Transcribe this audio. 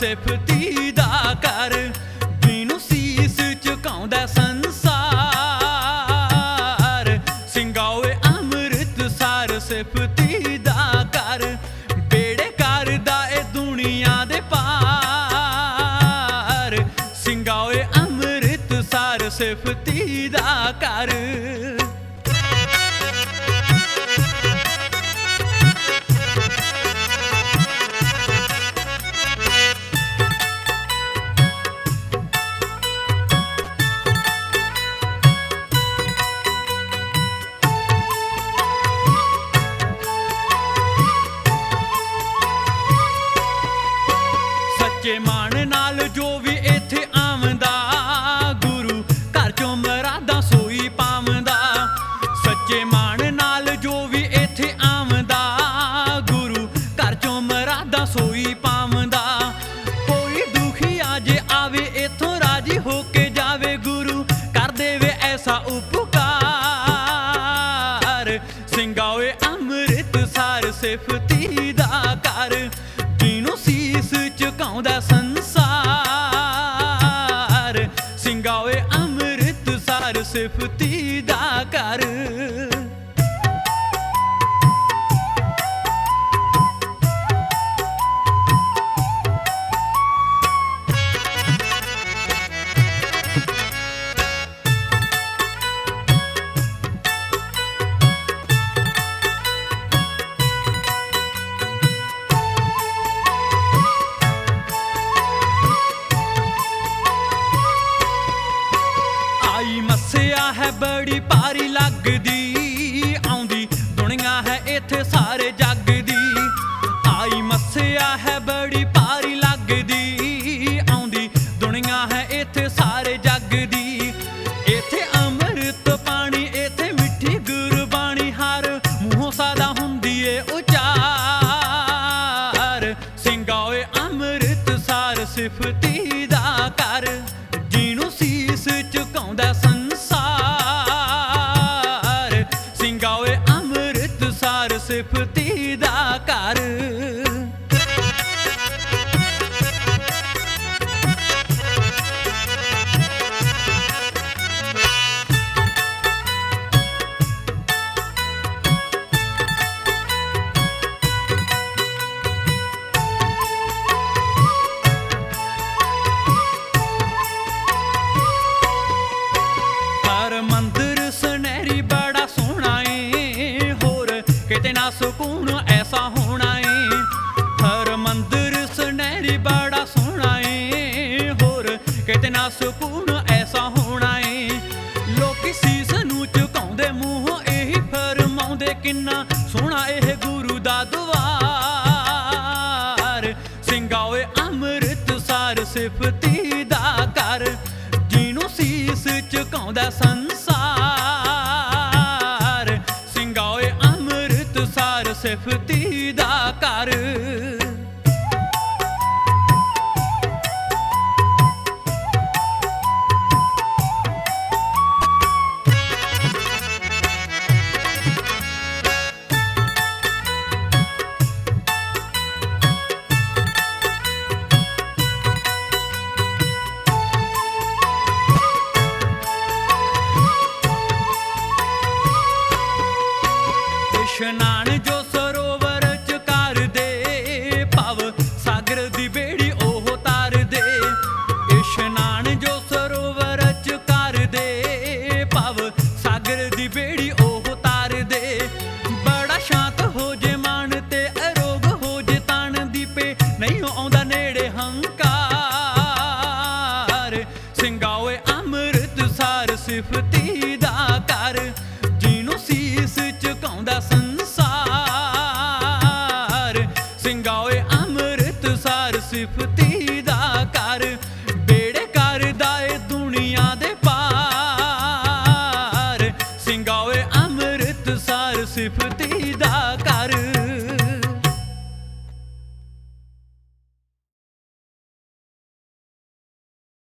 ਸਿਫਤੀ ਦਾ ਕਰ, ਜਿਹਨੂੰ ਸੀਸ ਝੁਕਾਉਂਦਾ ਸੰਸਾਰ। ਸਿੰਘਾਂ ਓਏ ਅੰਮ੍ਰਿਤਸਰ ਸਿਫਤੀ ਦਾ ਕਰ, ਬੇੜੇ ਕਰਦਾ ਏ ਦੁਨੀਆ ਦੇ ਪਾਰ। ਸਿੰਘਾਂ ਓਏ ਅੰਮ੍ਰਿਤਸਰ ਸਿਫਤੀ ਦਾ ਕਰ। ਸੱਚੇ ਮਨ ਨਾਲ ਜੋ ਵੀ ਇੱਥੇ ਆਉਂਦਾ, ਗੁਰੂ ਘਰ ਚੋਂ ਮਰਾਦਾਂ ਸੋਈ ਪਾਉਂਦਾ। ਸੱਚੇ ਮਨ ਨਾਲ ਜੋ ਵੀ ਇੱਥੇ ਆਉਂਦਾ, ਗੁਰੂ ਘਰ ਚੋਂ ਮਰਾਦਾਂ ਸੋਈ ਪਾਉਂਦਾ। ਕੋਈ ਦੁਖੀਆ ਜੇ ਆਵੇ ਇੱਥੋਂ ਰਾਜੀ ਹੋ ਕੇ ਜਾਵੇ, ਗੁਰੂ ਕਰ ਦੇਵੇ ਐਸਾ ਉਪਕਾਰ। ਸਿੰਘਾਂ ਓਏ ਅੰਮ੍ਰਿਤਸਰ ਸਿਫਤੀ ਦਾ ਕਰ, ਜਿਹਨੂੰ ਸੀਸ ਝੁਕਾਉਂਦਾ ਸੰਸਾਰ। ਸਿੰਘਾਂ ਓਏ ਅੰਮ੍ਰਿਤਸਰ ਸਿਫਤੀ ਦਾ ਕਰ। ਆਈ ਮੱਸਿਆ ਹੈ ਬੜੀ ਭਾਰੀ ਲੱਗਦੀ, ਆਉਂਦੀ ਦੁਨੀਆ ਹੈ ਇੱਥੇ ਸਾਰੇ ਜੱਗ ਦੀ। ਆਈ ਮੱਸਿਆ ਹੈ ਬੜੀ ਭਾਰੀ ਲੱਗਦੀ, ਆਉਂਦੀ ਦੁਨੀਆ ਹੈ ਇੱਥੇ ਸਾਰੇ ਜੱਗ ਦੀ। ਇੱਥੇ ਅੰਮ੍ਰਿਤ ਪਾਣੀ, ਇੱਥੇ ਮਿੱਠੀ ਗੁਰਬਾਣੀ, ਹਰ ਮੂੰਹੋਂ ਸਦਾ ਹੁੰਦੀ ਏ ਉਚਾਰ। ਸਿੰਘਾਂ ਓਏ ਅੰਮ੍ਰਿਤਸਰ ਸਿਫਤੀ ਦਾ ਕਰ, ਜਿਹਨੂੰ ਸੀਸ ਝੁਕਾਉਂਦਾ ਸੰਸਾਰ। ਸਿੰਘਾਂ ਓਏ ਅੰਮ੍ਰਿਤਸਰ ਸਿਫਤੀ ਦਾ ਕਰ। ਹਰ ਮੰਦਰ ਸੁਨਹਿਰੀ ਬੜਾ ਸੋਹਣਾ ਏ, ਹੋਰ ਕਿਤੇ ਨਾ ਸਕੂਨ ਐਸਾ ਹੋਣਾ ਏ। ਹਰ ਮੰਦਰ ਸੁਨਹਿਰੀ ਬੜਾ ਸੋਹਣਾ ਏ, ਹੋਰ ਕਿਤੇ ਨਾ ਸਕੂਨ ਐਸਾ ਹੋਣਾ ਏ। ਲੋਕੀ ਸੀਸ ਨੂੰ ਝੁਕਾਉਂਦੇ, ਮੂੰਹੋਂ ਇਹੀ ਫਰਮਾਉਂਦੇ, ਕਿੰਨਾ ਸੋਹਣਾ ਇਹ ਗੁਰੂ ਦਾ ਦੁਆਰ। ਸਿੰਘਾਂ ਓਏ ਅੰਮ੍ਰਿਤਸਰ ਸਿਫਤੀ ਦਾ ਕਰ, ਜਿਹਨੂੰ ਸੀਸ ਝੁਕਾਉਂਦਾ ਸੰਸਾਰ। ਸਿੰਘਾਂ ਓਏ ਅੰਮ੍ਰਿਤਸਰ ਸਿਫਤੀ ਦਾ ਕਰ। ਇਸ਼ਨਾਨ ਜੋ ਸਰੋਵਰ ਚ ਕਰਦੇ, ਭਵ ਸਾਗਰ ਦੀ ਬੇੜੀ ਉਹ ਤਾਰਦੇ। ਇਸ਼ਨਾਨ ਜੋ ਸਰੋਵਰ ਚ ਕਰਦੇ, ਭਵ ਸਾਗਰ ਦੀ ਬੇੜੀ ਉਹ ਤਾਰਦੇ। ਬੜਾ ਸ਼ਾਂਤ ਹੋ ਜੇ ਮਨ ਤੇ ਅਰੋਗ ਹੋ ਜੇ ਤਨ, ਦੀਪੇ ਨਹੀਂ ਆਉਂਦਾ ਨੇੜੇ ਹੰਕਾਰ। ਸਿੰਘਾਂ ਓਏ ਅੰਮ੍ਰਿਤਸਰ ਸਿਫਤੀ ਦਾ ਕਰ, ਜਿਹਨੂੰ ਸੀਸ ਝੁਕਾਉਂਦਾ ਸੰਸਾਰ। ਸਿੰਘਾਂ ਓਏ ਅੰਮ੍ਰਿਤਸਰ ਸਿਫਤੀ ਦਾ ਕਰ, ਬੇੜੇ ਕਰਦਾ ਏ ਦੁਨੀਆ ਦੇ ਪਾਰ। ਸਿੰਘਾਂ ਓਏ ਅੰਮ੍ਰਿਤਸਰ ਸਿਫਤੀ ਦਾ ਕਰ।